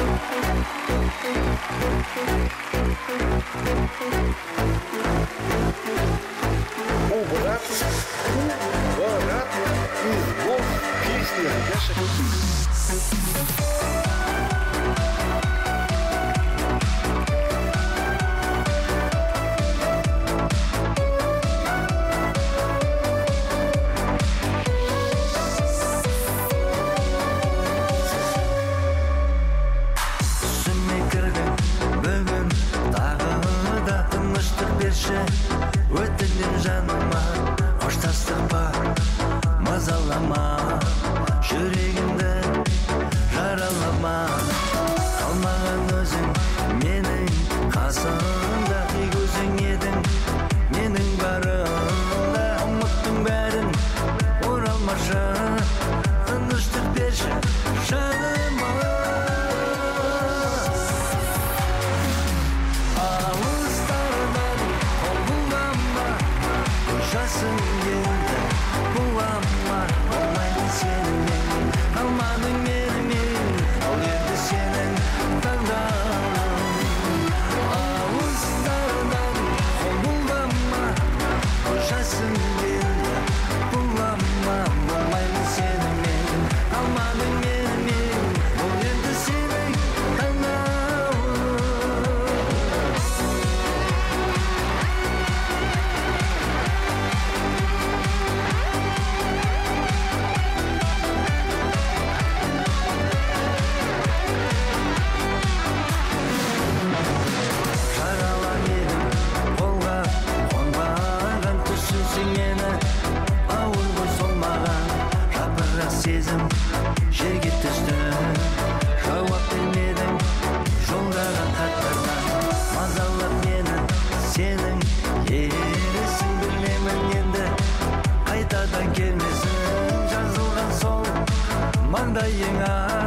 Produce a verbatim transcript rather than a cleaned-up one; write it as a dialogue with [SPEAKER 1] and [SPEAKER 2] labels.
[SPEAKER 1] У брат, у брат, и вов песня Яша.
[SPEAKER 2] Өтінем жаныма, қоштастықпа, мазалама, жүрегімді жаралама. Қалмаған өзің менің қасымда, тек өзің едің менің барымда. Ұмыттың бәрін оралмашы, тыныштық берші жаныма. Жасың келді, бұлама, болмайды сенімен. Қалмадың менімен, ол енді сенің таңдауың. Алыстардан қол бұлдама, жасың келді, бұлама, болмайды сенімен. Қалмадың менімен, ол енді сенің таңдауың. Сезім жерге түсті, жауап бермедің жолдаған хаттардан. Мазалап мені сенің ересің, білмеймін енді қайтадан келмесін. Жазылған сол маңдайыңа